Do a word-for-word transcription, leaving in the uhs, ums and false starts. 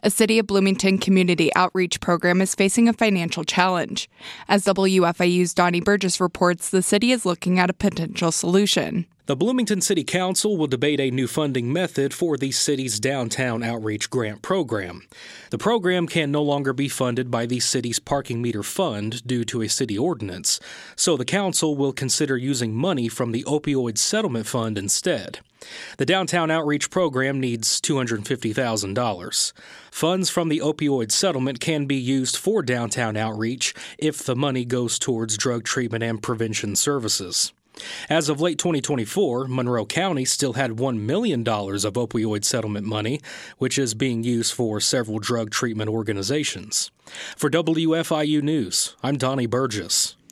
A City of Bloomington community outreach program is facing a financial challenge. As W F I U's Donnie Burgess reports, the city is looking at a potential solution. The Bloomington City Council will debate a new funding method for the city's Downtown Outreach Grant Program. The program can no longer be funded by the city's parking meter fund due to a city ordinance, so the council will consider using money from the opioid settlement fund instead. The Downtown Outreach Program needs two hundred fifty thousand dollars. Funds from the opioid settlement can be used for downtown outreach if the money goes towards drug treatment and prevention services. As of late twenty twenty-four, Monroe County still had one million dollars of opioid settlement money, which is being used for several drug treatment organizations. For W F I U News, I'm Donnie Burgess.